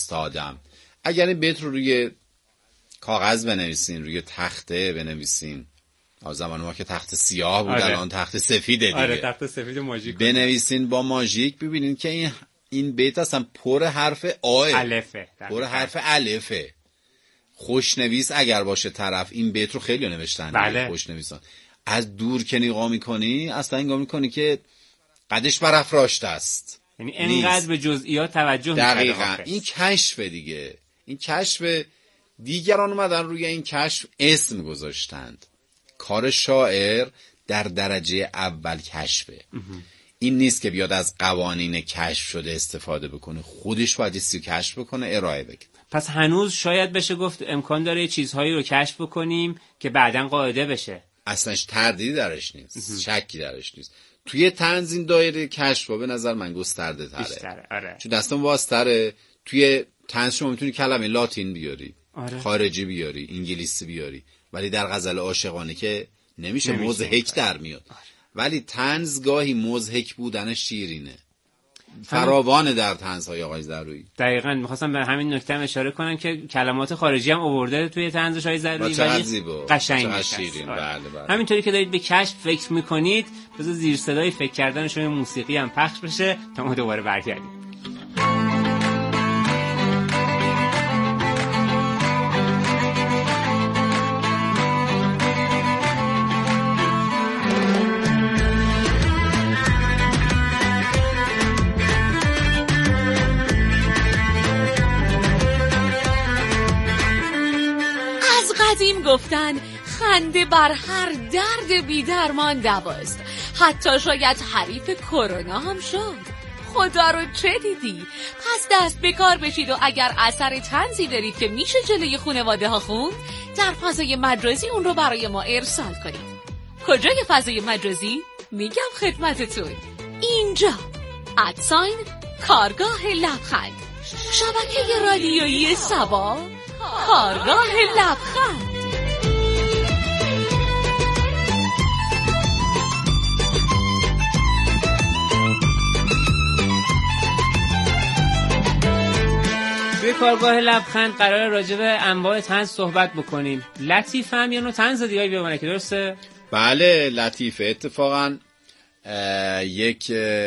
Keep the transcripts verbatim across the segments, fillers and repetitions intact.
استادم. اگر این بیت رو روی کاغذ بنویسین، روی تخته بنویسین، از زمان ما که تخت سیاه بود، الان تخت سفیده دیگه. آره تخت سفید ماژیک بنویسین با ماژیک، ببینین که این این بیت اصلا پر حرف آ، الفه، پر حرف الفه. خوشنویس اگر باشه طرف، این بیت رو خیلی نوشتن. بله. خوشنویسان از دور که نگاه میکنی اصلا نگاه میکنی که قدش برافراشته است، یعنی انقدر به جزئیات توجه میکنه. دقیقاً این کشف دیگه، این کشف. دیگران اومدن روی این کشف اسم گذاشتند. کار شاعر در درجه اول کشفه. این نیست که بیاد از قوانین کشف شده استفاده بکنه، خودش باید چیزی کشف بکنه، ارائه بده. پس هنوز شاید بشه گفت امکان داره چیزهایی رو کشف بکنیم که بعداً قاعده بشه. اصلا تردیدی درش نیست، شکی درش نیست. توی تنظیم دایره کشف به نظر من گسترده تره. آره. چون دستم واسطره. توی تنظیم شما میتونی کلمه لاتین بیاری، آره. خارجی بیاری، انگلیسی بیاری، ولی در غزل عاشقانه که نمیشه، نمیشه. مضحک در میاد. آره. ولی طنز گاهی مضحک بودنش شیرینه، فراوانه در طنزهای آقای ضرویی. دقیقاً می‌خواستم به همین نکته هم اشاره کنم که کلمات خارجی هم آورده توی طنزش های ضرویی، ولی قشنگ شیرین. بله بله. همینطوری که دارید به کشف فکر می‌کنید، بذار زیر صدای فکر کردنشون موسیقی هم پخش بشه تا ما دوباره برگردیم. قدیم گفتن خنده بر هر درد بی درمان دواست، حتی شاید حریف کرونا هم شد. خدا رو چه دیدی؟ پس دست به کار بشید و اگر اثر طنزی دارید که میشه جلوی خانواده ها خوند، در فضای مجازی اون رو برای ما ارسال کنید. کجای فضای مجازی؟ میگم خدمتتون، اینجا ادساین کارگاه لبخند، شبکه رادیویی سبا، کارگاه لبخند. توی کارگاه لبخند قرار راجع به انواع طنز صحبت بکنیم. لطیفه هم یه نوع طنز دیگه بیامونه که درسته؟ بله لطیفه اتفاقاً یک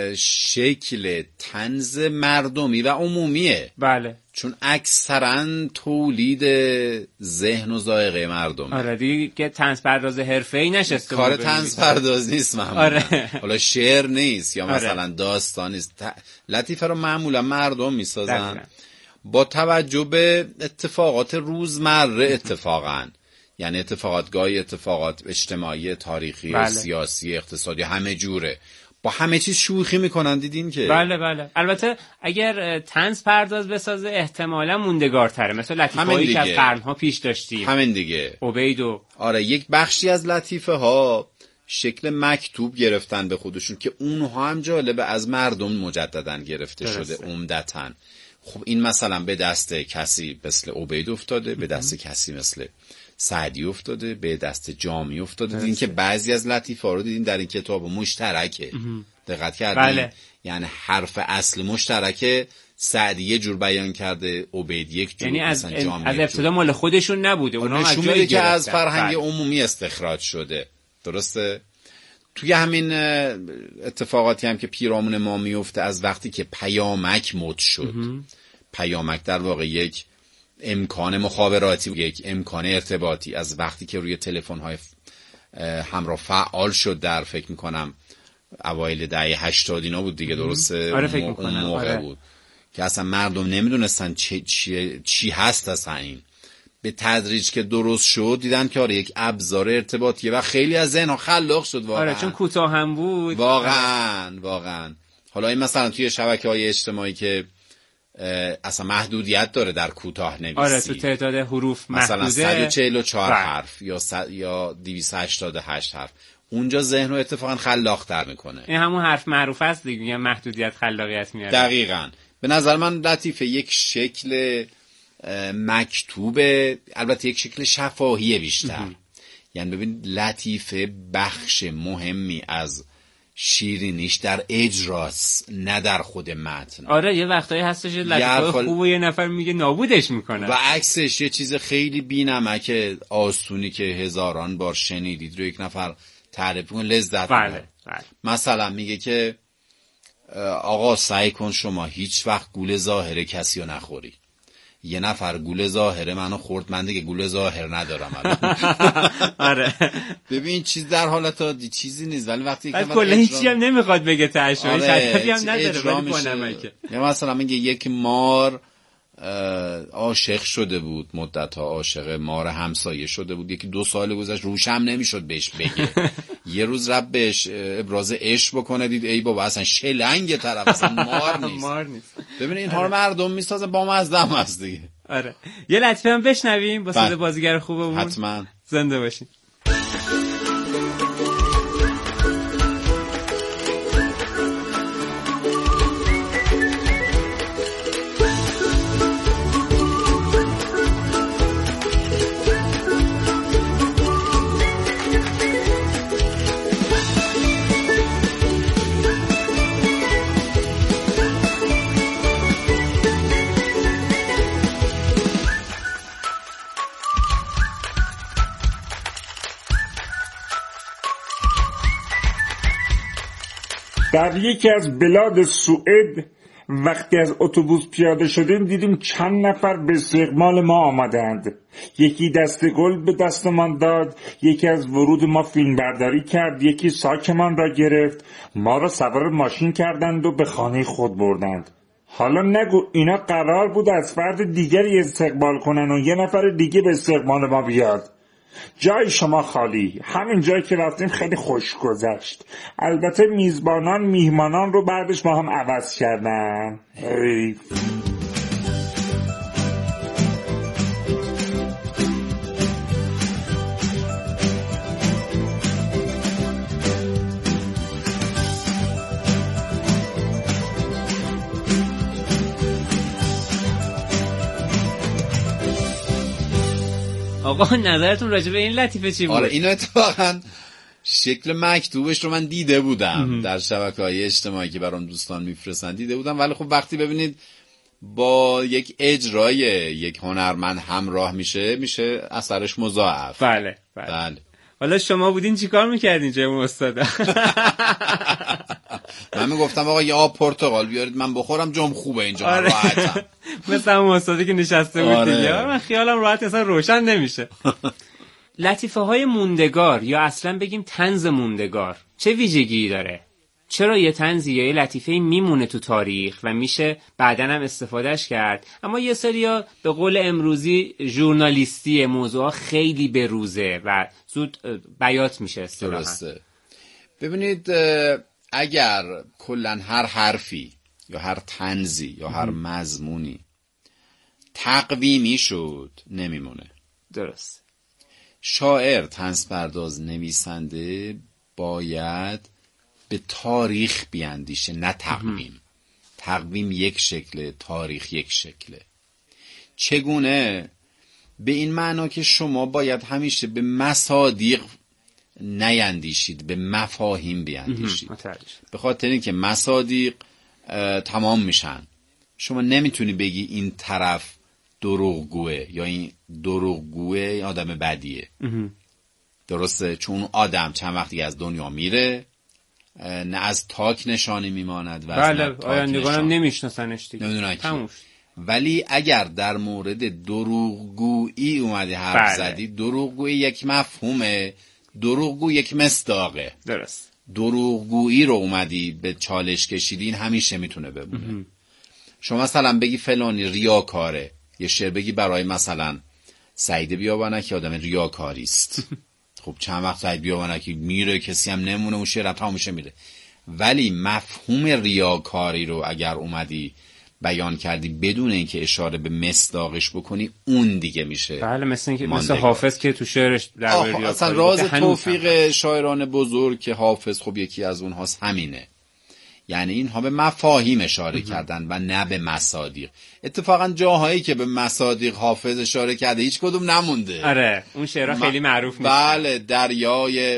شکل طنز مردمی و عمومیه. بله. چون اکثرا تولید ذهن و ذائقه مردم. آره دیگه که طنز پرداز حرفه‌ای نشسته. کار طنز پرداز نیست معمولا. آره. حالا شعر نیست یا مثلا آره. داستان نیست. لطیفه رو معمولا مردم میسازن با توجه به اتفاقات روزمره اتفاقا. یعنی اتفاقات گاهی اتفاقات اجتماعی، تاریخی، بله. سیاسی، اقتصادی، همه جوره. با همه چیز شوخی میکنن، دیدین که؟ بله بله. البته اگر طنز پرداز بسازه احتمالاً موندگارتره، مثل لطیفه‌هایی که از قرن‌ها پیش داشتیم. همین دیگه. عبید و آره یک بخشی از لطیفه ها شکل مکتوب گرفتن به خودشون که اونها هم جالبه از مردم مجدداً گرفته درسته. شده عمدتاً. خب این مثلا به دست کسی مثل عبید افتاده، به دست کسی مثل سعدی افتاده، به دست جامی افتاده. دیدین که بعضی از لطیفه ها رو دیدین در این کتاب مشترکه. دقت کردین؟ بله. یعنی حرف اصل مشترکه، سعدی یه جور بیان کرده، عبید یک جور، یعنی از جامی از ابتدا مال خودشون نبوده، اونها از جایی که از فرهنگ عمومی استخراج شده. درسته؟ توی همین اتفاقاتی هم که پیرامون ما میفته از وقتی که پیامک مد شد. پیامک در واقع یک امکان مخابراتی، یک امکان ارتباطی، از وقتی که روی تلفن‌های همراه فعال شد در فکر می‌کنم اوایل دهه هشتاد اینا بود دیگه، درسته؟ آره فکر می‌کنم اون موقع آره. بود که اصلا مردم نمیدونستن چی, چی, چی هست اصلا این. به تدریج که درست شد دیدن که آره یک ابزار ارتباطیه و خیلی از ذهن‌ها خلاق شد واقعا. آره چون کوتاه هم بود. واقعا واقعا. حالا این مثلا توی شبکه‌های اجتماعی که اصلا محدودیت داره در کوتاه نویسی. آره تو تعداد حروف محدوده. مثلا صد و چهل و چهار بر. حرف یا صد یا دویست و هشتاد و هشت حرف. اونجا ذهن رو اتفاقا خلاق‌تر میکنه. این همون حرف معروف است دیگه، میگن محدودیت خلاقیت میاره. دقیقاً. به نظر من لطیفه یک شکل مکتوب، البته یک شکل شفاهی بیشتر. یعنی ببین لطیفه بخش مهمی از شیرینیش در اجراست، نه در خود متن. آره یه وقتایی هستش لطیفه خال... خوب و یه نفر میگه نابودش میکنه و عکسش یه چیز خیلی بی‌نمک آسونی که هزاران بار شنیدید رو یک نفر تعریف کنه لذت بله. می‌بره. بله. مثلا میگه که آقا سعی کن شما هیچ وقت گول ظاهر کسی رو نخوری. یه نفر گول ظاهر منو خورد، من دیگه گول ظاهر ندارم الان. آره ببین چیز در حالت چیزی نیست، ولی وقتی که کلا هیچی هم نمیخواد بگه تاشو، هیچ هدفی هم نداره ولی کنمکه. یا مثلا میگه یک مار عاشق شده بود، مدت ها عاشق مار همسایه شده بود، یکی دو سال گذشت روش هم نمیشد بهش بگه. یه روز رب بهش ابراز عشق بکنه، دید ای بابا اصلا شلنگ طرف، اصلا مار نیست. مار نیست. ببین اینها رو مردم میسازن، با مزدم هست دیگه. آره یه لطفه هم بشنویم با صدای بازیگر خوبمون. حتما. زنده باشین. در یکی از بلاد سوئد وقتی از اتوبوس پیاده شدیم دیدیم چند نفر به استقبال ما آمدند. یکی دست گل به دستمان داد، یکی از ورود ما فیلم برداری کرد، یکی ساکمان را گرفت، ما را سوار ماشین کردند و به خانه خود بردند. حالا نگو اینا قرار بود از فرد دیگری استقبال کنن و یه نفر دیگه به استقبال ما بیاد. جای شما خالی. همین جایی که رفتیم خیلی خوش گذشت. البته میزبانان میهمانان رو بعدش با هم عوض کردن. حیف. آقا نظرتون راجع به این لطیفه چی بود؟ آره اینو اتفاقا شکل مکتوبش رو من دیده بودم در شبکه‌های اجتماعی که برام دوستان میفرستن دیده بودم، ولی خب وقتی ببینید با یک اجرای یک هنرمند همراه میشه میشه اثرش مضاعف. بله بله, بله. حالا شما بودین چیکار میکردین جای اون استادا؟ من میگفتم آقا یه آب پرتقال بیارید من بخورم، جام خوبه اینجا. آره. راحتم. مثل اون استادی که نشسته بود آره. دیگه. من خیالم راحت اصلا روشن نمیشه. لطیفه های موندگار یا اصلا بگیم طنز موندگار چه ویژگی داره؟ چرا یه طنزی یا یه لطیفه میمونه تو تاریخ و میشه بعدن هم استفادهش کرد، اما یه سریا به قول امروزی ژورنالیستی موضوع خیلی بروزه و زود بیات میشه اصطلاحاً. درسته. ببینید اگر کلن هر حرفی یا هر طنزی یا هر مضمونی تقویمی شد نمیمونه. درست. شاعر، طنز پرداز، نویسنده باید به تاریخ بیاندیشه نه تقویم. تقویم یک شکله، تاریخ یک شکله. چگونه؟ به این معنا که شما باید همیشه به مصادیق نیندیشید، به مفاهیم بیاندیشید. به خاطر اینکه مصادیق تمام میشن، شما نمیتونی بگی این طرف دروغگوه یا این دروغگوه آدم بدیه. درسته؟ چون آدم چند وقتی از دنیا میره نه از تاک نشانی میماند و بله آیندگانم نمیشناسنش دیگه. تموش. ولی اگر در مورد دروغگویی اومدی حرف بله. زدی، دروغگویی یک مفهومه، دروغگو یک مصداقه. درست. دروغگویی رو اومدی به چالش کشیدی، این همیشه میتونه بمونه. شما مثلا بگی فلانی ریاکاره، یه شعر بگی برای مثلا سعید بیابانکی آدم ریاکاری است. خب چند وقت سعید بیابانکی میره کسی هم نمونه، اون شعر تا میشه میره. ولی مفهوم ریاکاری رو اگر اومدی بیان کردی بدون اینکه اشاره به مصداقش بکنی، اون دیگه میشه. بله مثل اینکه مثل حافظ که تو شعرش در ریاکاری اصلا راز توفیق شاعران بزرگ که حافظ خب یکی از اونهاست همینه. یعنی اینها به مفاهیم اشاره کردن و نه به مصادیق. اتفاقا جاهایی که به مصادیق حافظ اشاره کرده هیچ کدوم نمونده. آره اون شعرها خیلی معروف نیست. بله دریای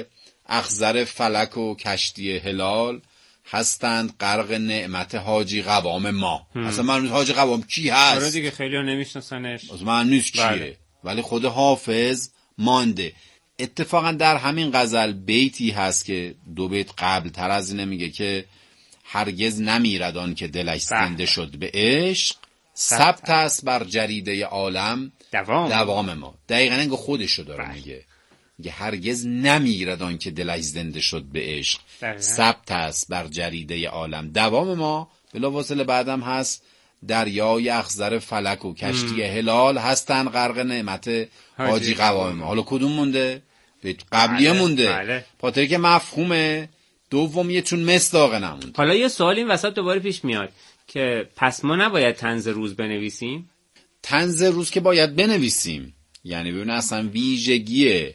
اخضر فلک و کشتی هلال هستند غرق نعمت حاجی قوام ما. اصلا من حاجی قوام کی هست؟ آره دیگه خیلی ها نمیشناسنش. از من نیست کیه. بله. ولی خود حافظ مانده. اتفاقا در همین غزل بیتی هست که دو بیت قبل تر از اینه میگه که هرگز نمیرد آن که دلش زنده شد به عشق، ثبت است بر جریده عالم دوام, دوام ما. دقیقاً انگار خودشو داره میگه. میگه هرگز نمیرد آن که دلش زنده شد به عشق، ثبت است بر جریده عالم دوام ما. بلافاصله بعدم هست دریای اخضر فلک و کشتی هلال هستن غرق نعمت حاجی قوام ما. حالا کدوم مونده؟ قبلیه بله، مونده. بله. خاطر که مفهومه دومیه چون مصداق نمونده. حالا یه سوال این وسط دوباره پیش میاد که پس ما نباید طنز روز بنویسیم؟ طنز روز که باید بنویسیم. یعنی ببین اصلا ویژگی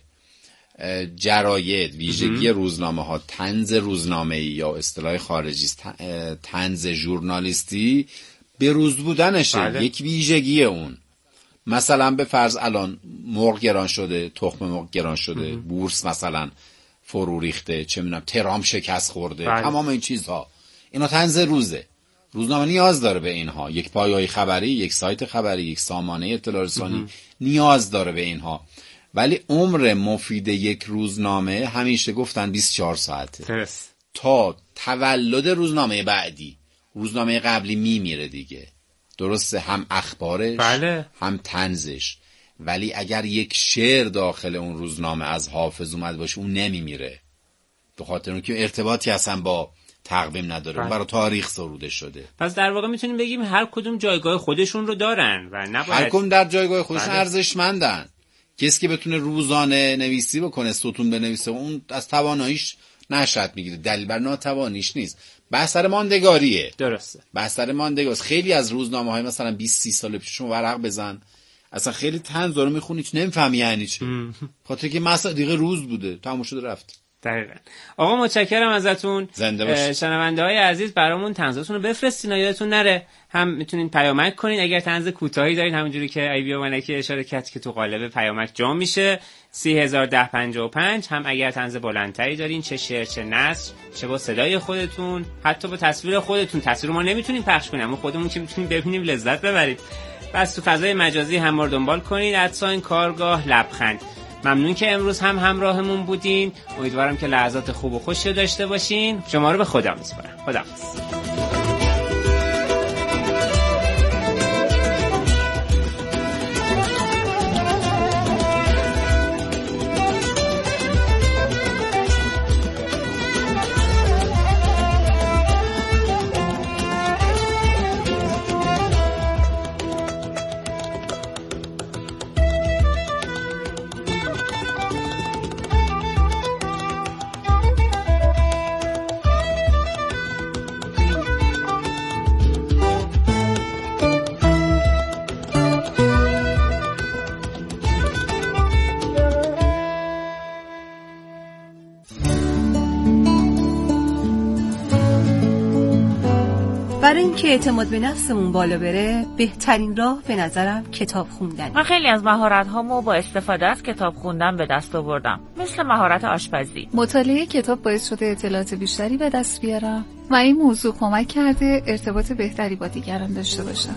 جراید، ویژگی روزنامه ها، طنز روزنامه‌ای یا اصطلاح خارجی طنز ژورنالیستی به روز بودنشه. بله. یک ویژگی اون. مثلا به فرض الان مرغ گران شده، تخم مرغ گران شده، بورس مثلا فرو ریخته، چه میدونم ترام شکست خورده، بله. تمام این چیزها اینا طنز روزه. روزنامه نیاز داره به اینها. یک پایه‌ای خبری، یک سایت خبری، یک سامانه اطلاع رسانی نیاز داره به اینها. ولی عمر مفید یک روزنامه همیشه گفتن بیست و چهار ساعته. درست. تا تولد روزنامه بعدی. روزنامه قبلی میمیره دیگه. درسته، هم اخبارش بله. هم طنزش. ولی اگر یک شعر داخل اون روزنامه از حافظ اومد باشه اون نمیمیره، به خاطر اون که ارتباطی اصلا با تقویم نداره. بله. اون برای تاریخ سروده شده. پس در واقع میتونیم بگیم هر کدوم جایگاه خودشون رو دارن و نباید هر کدوم در جایگاه خودشون بله. ارزشمندن. کسی که بتونه روزانه نویسی بکنه، ستون بنویسه، اون از تواناییش نشأت میگیره. دلیل بر ناتوانیش نیست. بحث سر ماندگاریه. درسته. بحث سر ماندگاریه. خیلی از روزنامه‌های مثلا بیست سی سال پیشون ورق بزن، اصلا خیلی طنز رو میخونی چه نمیفهمی یعنی چه. خاطر که مثلا دیگه روز بوده، تموم شده رفت. دقیقاً. آقا متشکرم ازتون. زنده باشید. شنونده های عزیز برامون طنزاتون رو بفرستین، یادتون نره هم میتونین پیامک کنین. اگر طنز کوتاهی دارین همونجوری که ای بی و ملکی اشاره کرد که تو قالب پیامک جا میشه سی هزار و ده پنجاه و پنج. هم اگر طنز بلندتری دارین، چه شعر چه نثر، چه با صدای خودتون، حتی با تصویر خودتون. تصویر ما نمیتونیم پخش کنیم اما خودمون که میتونیم ببینیم لذت ببرید. بس تو فضای مجازی هم ما رو دنبال کنید ادساین کارگاه لبخند. ممنون که امروز هم همراهمون بودین. امیدوارم که لحظات خوب و خوشی داشته باشین. شما رو به خدا میسپارم. خداحافظ. برای اینکه اعتماد به نفسمون بالا بره بهترین راه به نظرم کتاب خوندن. من خیلی از مهارت‌هامو با استفاده از کتاب خوندن به دست آوردم، مثل مهارت آشپزی. مطالعه کتاب باعث شده اطلاعات بیشتری به دست بیارم و این موضوع کمک کرده ارتباط بهتری با دیگران داشته باشم.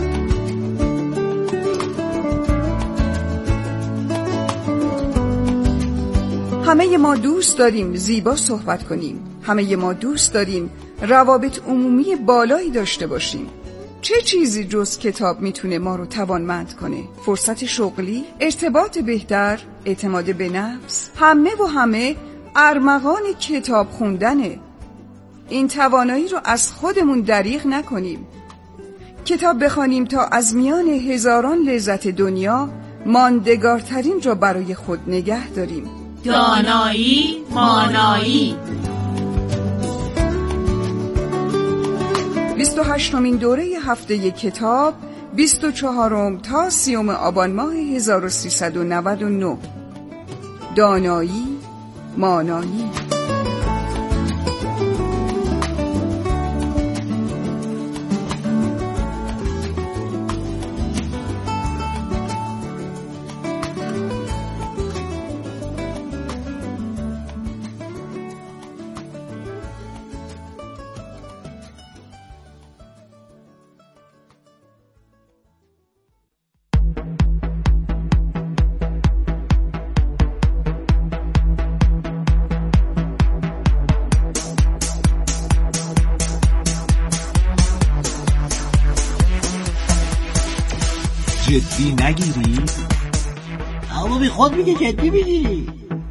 همه ما دوست داریم زیبا صحبت کنیم. همه ما دوست داریم روابط عمومی بالایی داشته باشیم. چه چیزی جز کتاب میتونه ما رو توانمند کنه؟ فرصت شغلی، ارتباط بهتر، اعتماد به نفس، همه و همه ارمغان کتاب خوندنه. این توانایی رو از خودمون دریغ نکنیم. کتاب بخوانیم تا از میان هزاران لذت دنیا ماندگارترین را برای خود نگه داریم. دانایی مانایی. بیست و هشتمین دوره هفته کتاب، بیست و چهارم تا سیوم آبان ماه هزار و سیصد و نود و نه. دانایی مانایی. جدی نگیرید؟ اما بی خود میگه جدی میگیری.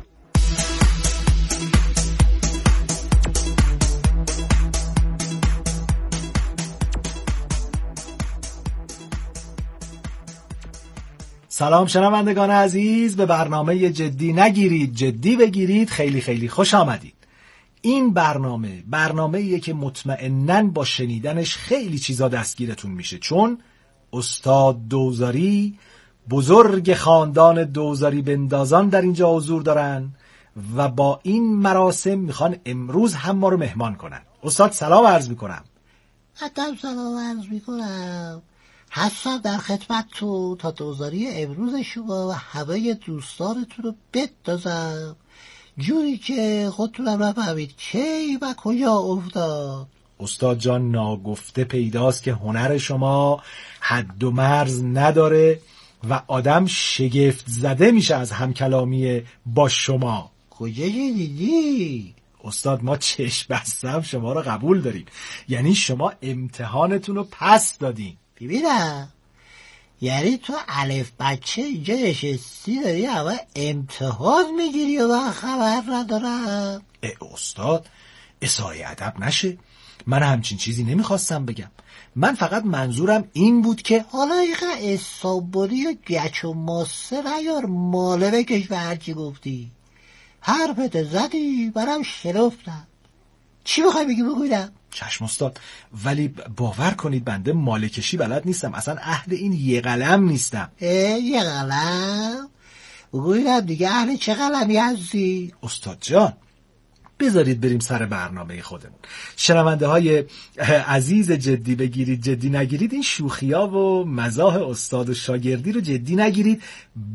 سلام شنوندگان عزیز، به برنامه جدی نگیرید جدی بگیرید خیلی خیلی خوش آمدید. این برنامه برنامه‌ایه که مطمئناً با شنیدنش خیلی چیزا دستگیرتون میشه، چون استاد دوزاری، بزرگ خاندان دوزاری بندازان در اینجا حضور دارن و با این مراسم میخوان امروز هم ما رو مهمان کنن. استاد سلام عرض میکنم. حتما سلام عرض میکنم. هستم در خدمتتون تا دوزاری امروز شما و همه دوستانتون رو بندازم جوری که خودتونم نفهمید کی و کجا افتاد. استاد جان ناگفته پیداست که هنر شما حد و مرز نداره و آدم شگفت زده میشه از همکلامی با شما. کجا دیدی؟ استاد ما چشم بستم شما رو قبول داریم، یعنی شما امتحانتون رو پس دادین. ببینم یعنی تو الف بچه اینجا نشستی داری همه امتحان میگیری و من خبر ندارم؟ استاد اسای ادب نشه، من همچین چیزی نمیخواستم بگم. من فقط منظورم این بود که حالا ایقا استانبولی و گچ و ماسه نیار ماله بکش به هرچی گفتی. حرفت زدی برام شرفتم. چی بخوای بگی بگویدم؟ چشم استاد، ولی باور کنید بنده ماله کشی بلد نیستم، اصلا اهل این یه قلم نیستم. یه قلم؟ بگویدم دیگه اهل چه قلمی هستی؟ استاد جان بذارید بریم سر برنامه خودمون. شنونده های عزیز جدی بگیرید جدی نگیرید، این شوخیا و مزاح استاد و شاگردی رو جدی نگیرید،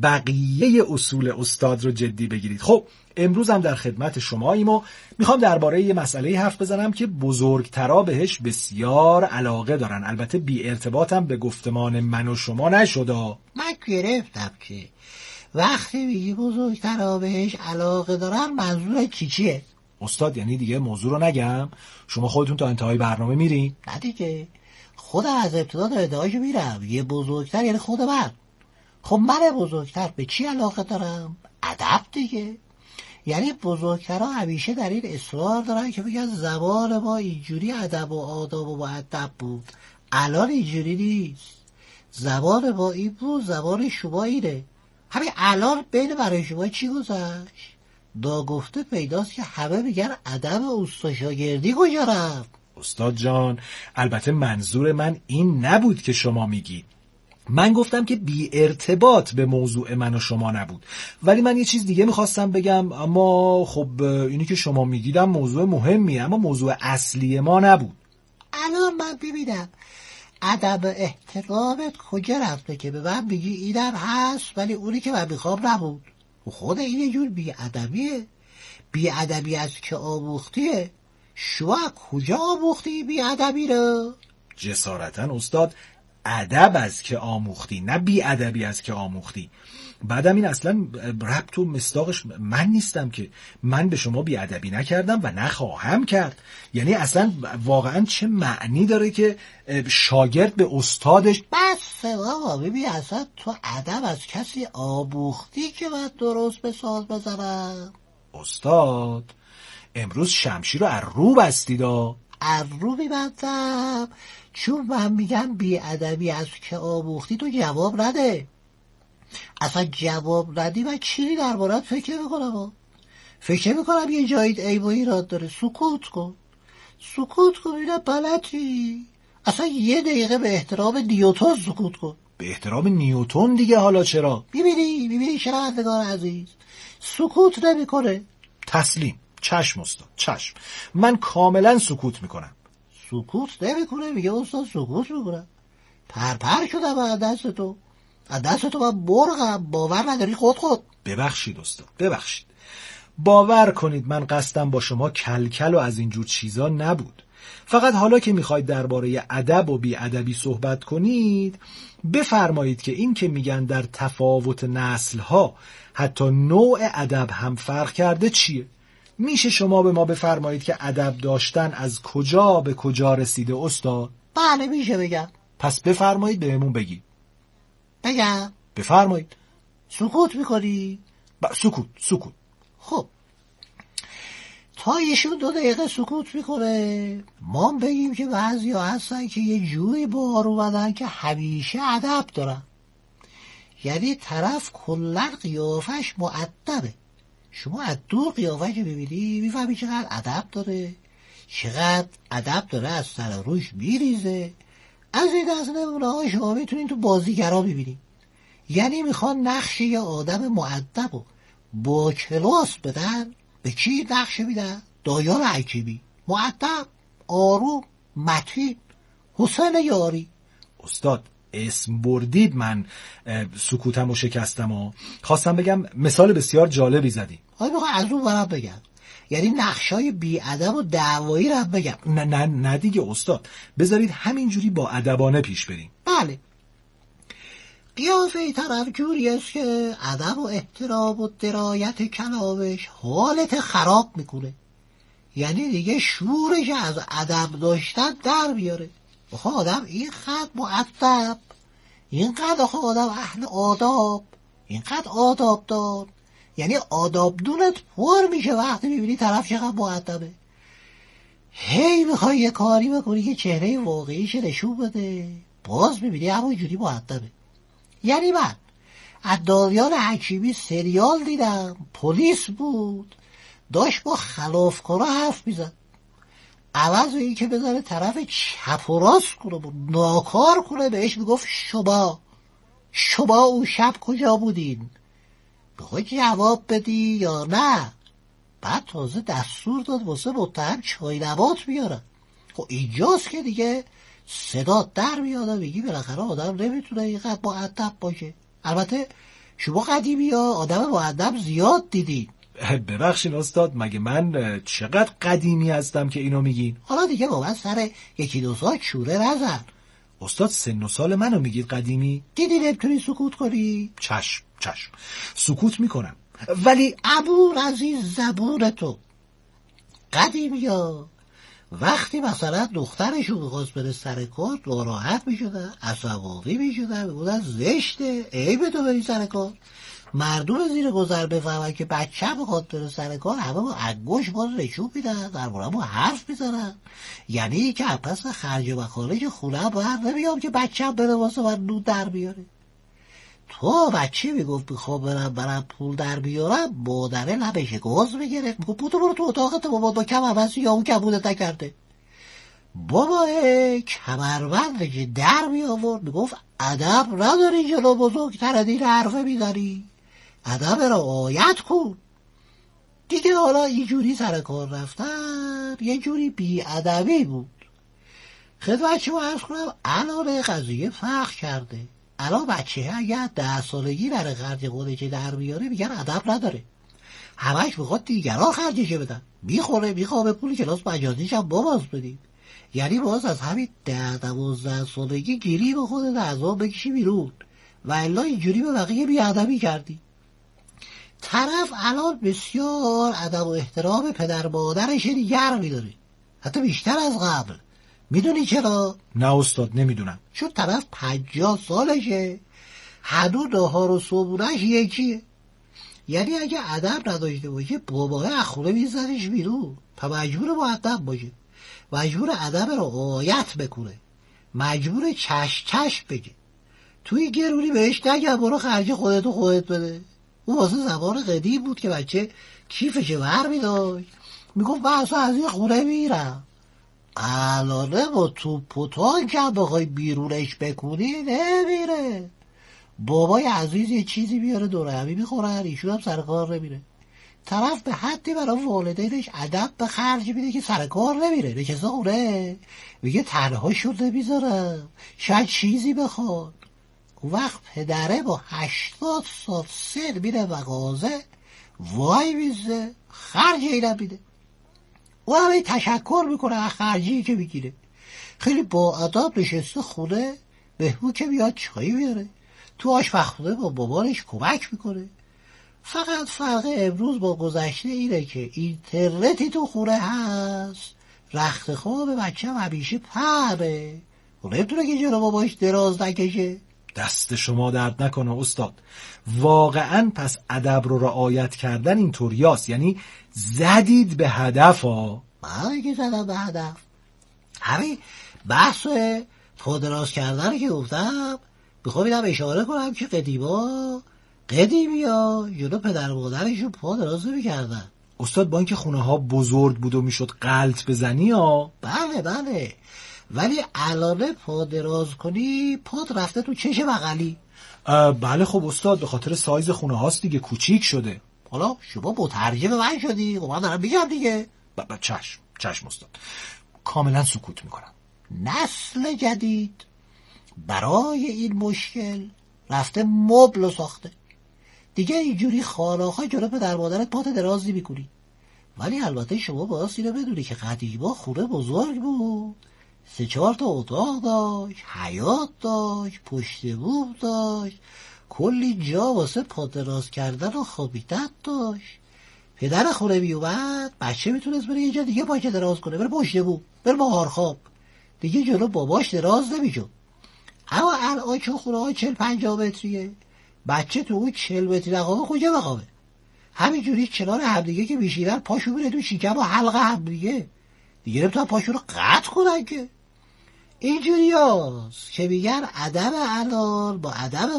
بقیه اصول استاد رو جدی بگیرید. خب امروز هم در خدمت شماییم و میخوام درباره یه مسئله حرف بزنم که بزرگترا بهش بسیار علاقه دارن، البته بی ارتباطم به گفتمان من و شما نشده. من گرفتم که وقتی میگی بزرگترا بهش علاقه دارن منظور چی چیه؟ استاد یعنی دیگه موضوع رو نگم؟ شما خودتون تا انتهای برنامه میرین؟ نه دیگه، خودم از ابتدا تا انتهاشو میرم. یه بزرگتر یعنی خود من. خب من بزرگتر به چی علاقه دارم؟ ادب دیگه. یعنی بزرگترها همیشه در این اصرار دارن که بگن زبان ما اینجوری ادب و آداب و مؤدب بود، الان اینجوری نیست. زبان ما این بود، زبان شما اینه. همین الان بین برای شما چی گذشت؟ ناگفته پیداست که همه میگن ادب اوستا شاگردی کجا رفت؟ استاد جان البته منظور من این نبود که شما میگید. من گفتم که بی ارتباط به موضوع من و شما نبود، ولی من یه چیز دیگه میخواستم بگم، اما خب اینی که شما میگیدم موضوع مهمیه، اما موضوع اصلی ما نبود. الان من ببینم ادب احترامت کجا رفته که به من میگی اینم هست ولی اونی که من میخوام نبود. خود این یه جور بی ادبیه. بی ادبی از که آموختیه. شما کجا آموختی بی ادبی رو؟ جسارتا استاد ادب از که آموختی، نه بی ادبی از که آموختی. بعدم این اصلا ربط و مصداقش من نیستم که. من به شما بی ادبی نکردم و نخواهم کرد. یعنی اصلا واقعا چه معنی داره که شاگرد به استادش بس بابا ببین اصلا تو ادب از کسی آموختی که باید درست به ساز بزنم؟ استاد امروز شمشیر رو از رو بستیدا. از رو میبندم چون من میگم بی ادبی از که آموختی تو جواب نده. اصلا جواب ندی من چیزی دربارت فکر میکنم. فکر میکنم یه جایید عیب و ایراد داره. سکوت کن سکوت کن ببینم بلدی. اصلا یه دقیقه به احترام نیوتن سکوت کن. به احترام نیوتن دیگه؟ حالا چرا؟ میبینی میبینی شنوندگان عزیز سکوت نمیکنه. تسلیم. چشم استاد چشم، من کاملا سکوت میکنم. سکوت نمیکنه میگه استاد سکوت میکنم. پرپر شدم از دست تو. از دست تو من برغم. باور نداری خود خود. ببخشید استاد ببخشید. باور کنید من قصدم با شما کلکل و از اینجور چیزا نبود. فقط حالا که میخواید درباره ادب و بی ادبی صحبت کنید، بفرمایید که این که میگن در تفاوت نسل‌ها حتی نوع ادب هم فرق کرده چیه؟ میشه شما به ما بفرمایید که ادب داشتن از کجا به کجا رسیده استاد؟ بله میشه بگم. پس بفرمایید بهمون بگید. بگم؟ بفرمایید. سکوت میکنی؟ ب... سکوت سکوت. خب تا ایشون دو دقیقه سکوت میکنه ما بگیم که بعضی ها هستن که یه جوری بار اومدن که همیشه ادب دارن. یعنی طرف کلن قیافش مؤدبه. شما از دور قیافش ببینی میفهمی چقدر ادب داره، چقدر ادب داره از سر روش میریزه. از این دست نمونه ها شما میتونین تو بازیگرا ببینید. یعنی میخوان نقش یه آدم مؤدب و با کلاس بدن. به کی نقش میدن؟ دایان حکیمی، مؤدب، آروم، متین، حسین یاری. استاد اسم بردید من سکوتم و شکستم و خواستم بگم مثال بسیار جالبی زدی. آیا بخواه از اون برم بگم؟ یعنی نقشای بی ادب و دعوایی رو بگم؟ نه نه نه دیگه استاد، بذارید همینجوری با ادبانه پیش بریم. بله. قیافه طرف جوری است که ادب و احترام و درایت کلامش حالت خراب میکنه. یعنی دیگه شورش از ادب داشتن در بیاره. بخواه آدم اینقدر مؤدب، اینقدر آدم اهل آداب، اینقدر آداب دار. یعنی آداب دونت پر میشه وقتی میبینی طرف چقدر مؤدبه. هی میخوای یه کاری بکنی که چهره واقعیش نشون بده، باز میبینی همون جوری مؤدبه. یعنی من از دایان حکیمی سریال دیدم، پلیس بود، داشت با خلافکارا حرف میزد. عوض این که بذاره طرف چپ و راست کنه و ناکار کنه بهش میگفت شما شما اون شب کجا بودین؟ بخوای جواب بدی یا نه؟ بعد تازه دستور داد واسه متهم چای نبات بیارن. خب اینجاست که دیگه صدا در میاد و بگی بالاخره آدم نمیتونه اینقدر مؤدب باشه. البته شما قدیمی ها آدم مؤدب زیاد دیدین. ببخشید استاد، مگه من چقدر قدیمی هستم که اینو میگین؟ حالا دیگه با من سر یکی دو سال چوره نزن. استاد سن و سال منو میگید قدیمی؟ دیدی نمیتونی سکوت کنی؟ چشم چشم سکوت میکنم، ولی عبور از این زبون تو. قدیمی ها وقتی مثلا دخترشون میخواست بره سر کار ناراحت میشدن، عصبانی میشدن، میگفتن زشته، عیبه تو بری سر کار. مردم زیر گذر بفهمن که بچه بخواد بره سر کار همه با انگوش باز نشون میدن، در مورد ما حرف میزنن. یعنی که پس خرج و مخارج خونه باید نمیام که بچه بره واسه من نون در بیاره. تو بچه میگفت میخوام برم برم پول در بیارم، مادره لبش گاز میگرفت میگفت بودو برو تو اتاقت بابا با کم عوضی یا اون کمونت نکرده. بابا کمربندش در می آورد میگفت ادب نداری جلو بزرگتر دیر حرفه میداری، ادب را آیت کن. دیگه حالا اینجوری سر کار رفتن یه جوری بی ادبی بود. خدمت شما عرض کنم الان قضیه فرق کرده. الان بچه اگر ده سالگی برای خرج خودش در بیاره میگن ادب نداره، همش میخواد دیگران خرجش بدن، میخوره میخوابه پول کلاس مجازیش هم باز بدید. یعنی باز از همین ده دوازده سالگی گیری به خودت عذاب بکشی بیرون و الا اینجوری به بقیه بیادبی کردی. طرف الان بسیار ادب و احترام پدر مادرش دیگر میداره، حتی بیشتر از قبل. میدونی چرا؟ نه استاد نمیدونم. چون طرف پنجاه سالشه، هنوز ناهار و صبحونه‌اش یکیه. یعنی اگه ادب نداشته باشه باباه از خونه میزنش بیرون، پس مجبور مؤدب باشه، مجبور ادب رو رعایت بکنه، مجبور چش چش بگه. توی گرونی بهش نگم برو خرج خودتو خودت بده. اون واسه زمان قدیم بود که بچه کیفش ور میداشت میگفت من اصلا از این خونه میرم. الانه با توپ و تانک هم بخوای بیرونش بکنی نمیره. بابای عزیز یه چیزی بیاره دوره همی میخورن، ایشون هم سر کار نمیره. طرف به حدی برای والدینش ادب به خرج میده که سر کار نمیره، نشسته خونه میگه تنها شد نمیذارم، شاید چیزی بخواد. اون وقت پدره با هشتاد سال سن میره مغازه وای میزه خرج اینم میده. او همه تشکر میکنه از خرجی که میگیره. خیلی با ادب نشسته خونه، بهبود که بیاد چایی بیاره، تو آشپزخونه با بابانش کمک میکنه. فقط فرق امروز با گذشته اینه که اینترنتی تو خونه هست، رخت خواب بچه هم همیشه پره، اون نمیتونه که جلو باباش دراز نکشه. دست شما درد نکنه استاد. واقعا پس ادب رو رعایت کردن این طوریاست، یعنی زدید به هدف ها. من که زدم به هدف. همین بحث پا دراز کردن که گفتم بخوام اینم اشاره کنم که قدیما قدیمی ها جلو پدر مادرشون پا دراز نمی‌کردن. استاد با اینکه خونه ها بزرگ بود و میشد غلط بزنی ها. بله بله، ولی الان پا دراز کنی پات رفته تو چش بغلی. بله خب استاد، به خاطر سایز خونه هاست دیگه، کوچیک شده. حالا شما مترجم من شدی، خب من دارم میگم دیگه. بابا چشم چشم استاد، کاملا سکوت میکنم. نسل جدید برای این مشکل رفته مبل ساخته دیگه. اینجوری خانه‌ها جلو پدر مادرت پات دراز نمی‌کنی. ولی البته شما باید اینو بدونی که قدیما خونه بزرگ بود، سه چهار تا اتاق داشت، حیاط داشت، پشت بوم داشت، کلی جا واسه پا دراز کردن و خوابیدن داشت. پدر خونه میومد، بچه میتونست بره یه جا دیگه پاچه دراز کنه، بره پشت بوم، بره بهار خواب، دیگه جلو باباش دراز نمیشد. اما الان چون خونه ها چل پنجاه متریه، بچه تو اون چل متری رقابه کجا بخوابه؟ همینجوری کنار همدیگه که میشینن پاشو میره تو شکم و حلق همدیگه، دیگه نمیتونن پاشو رو قطع کنن که. اینجوری هست که میگن ادب الان با ادب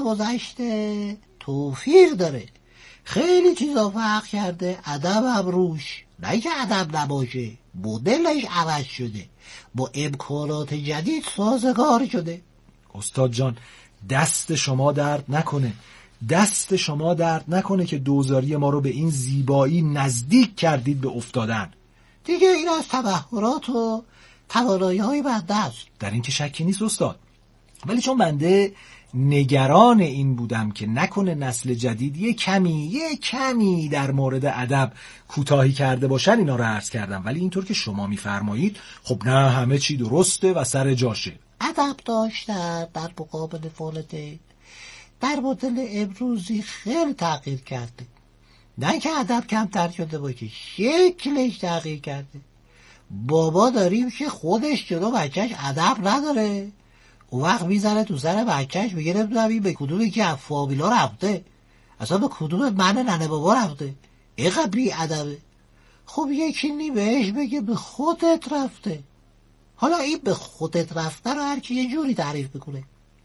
گذشته توفیق داره. خیلی چیزا فرق کرده، ادب هم روش، نه که ادب نباشه، مدلش عوض شده، با امکانات جدید سازگار شده. استاد جان دست شما درد نکنه، دست شما درد نکنه که دوزاری ما رو به این زیبایی نزدیک کردید به افتادن. دیگه این از تبحرات و توانایی های بنده است، در این که شکی نیست استاد. ولی چون بنده نگران این بودم که نکنه نسل جدید یه کمی یه کمی در مورد ادب کوتاهی کرده باشن، اینا رو عرض کردم. ولی اینطور که شما میفرمایید خب نه، همه چی درسته و سر جاشه. ادب داشتن در مقابل والدین در مدل امروزی خیلی تغییر کرده. نه که ادب کمتر شده باشه، شکلش تغییر کرده. بابا داریم که خودش جلو بچهش ادب نداره، اون وقت میزنه تو سر بچهش میگه نمیدونم این به کدومی که فامیلا رفته، اصلا به کدوم من ننه بابا رفته، اینقدر بی ادبه. خب یکی نی بهش بگه به خودت رفته. حالا این به خودت رفته رو هر کی یه جوری تعریف بکنه.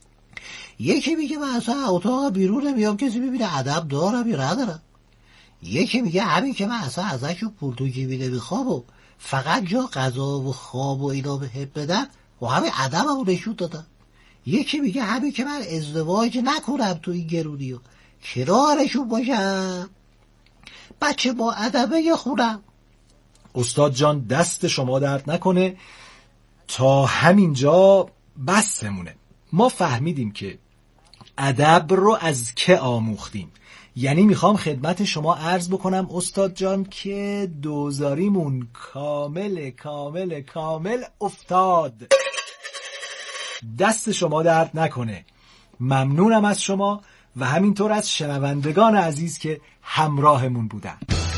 یکی میگه من اصلا اتاق بیرون نمیام کسی ببینه ادب دارم یا ندارم. یکی میگه همین که من اصلا ازش پول تو جیبی نمیخوام و فقط جا غذا و خواب و اینا بهم بدم و همین ادبمو نشون دادم. یکی میگه همین که من ازدواج نکنم تو این گرونی و کنارشون باشم، بچه با ادبه یا خونم. استاد جان دست شما درد نکنه، تا همینجا بسمونه. ما فهمیدیم که ادب رو از که آموختیم. یعنی میخوام خدمت شما عرض بکنم استاد جان که دوزاریمون کامل کامل کامل افتاد. دست شما درد نکنه. ممنونم از شما و همینطور از شنوندگان عزیز که همراهمون بودن.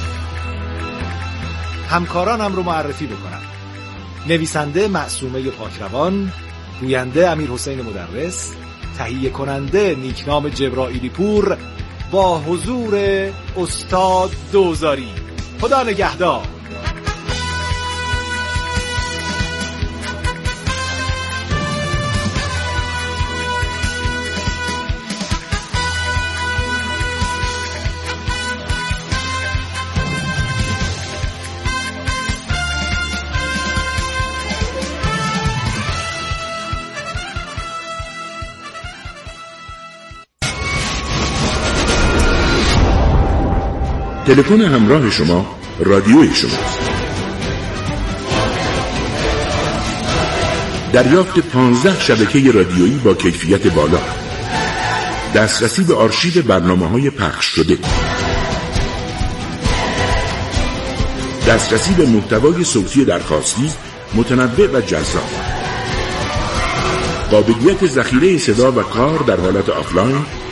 همکارانم رو معرفی بکنم. نویسنده معصومه پاکروان، گوینده امیر حسین مدرس، تهیه کننده نیکنام جبرائیلی پور، با حضور استاد دوزاری. خدا نگهدار. تلفن همراه شما رادیوی شماست. دریافت پانزده شبکه رادیویی با کیفیت بالا، دسترسی به آرشیو برنامه‌های پخش شده، دسترسی به محتوای صوتی درخواستی متنوع و جذاب، قابلیت ذخیره صدا و کار در حالت آفلاین